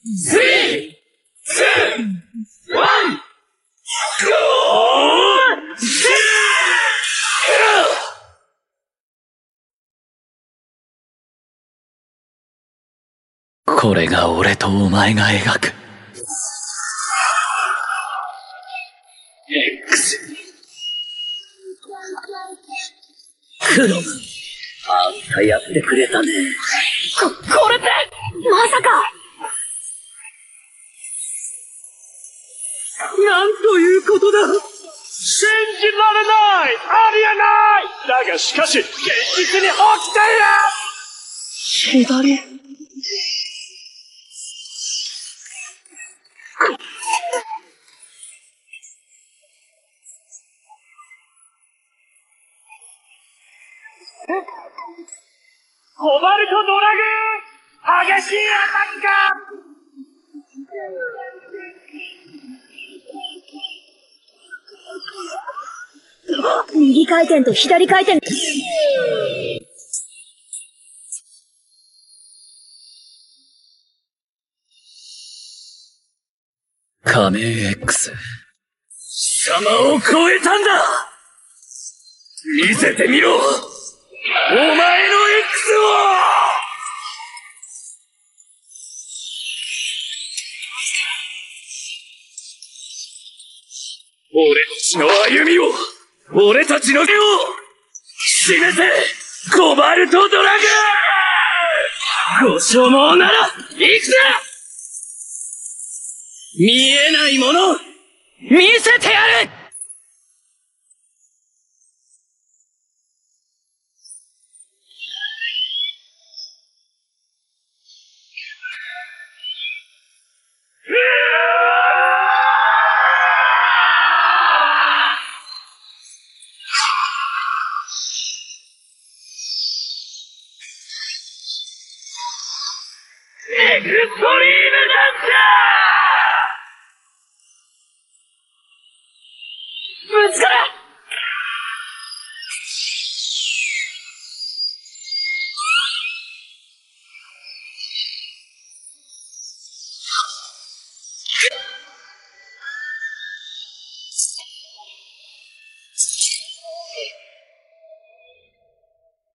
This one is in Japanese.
3、2、1、ゴー！これが俺とお前が描く X。 クロム、あんたやってくれたね。これってまさか。なんということだ。信じられない、ありえない。だがしかし現実に起きている。左。コバルトドラグーン、激しいアタック。 右回転と左回転。 仮面 X、 貴様を超えたんだ。見せてみろ、お前の X を。俺たちの歩みを、俺たちの手を示せ、コバルトドラグーン。ご所望なら行くぜ。見えないもの見せてやる。エクストリームダンス。ぶつかる。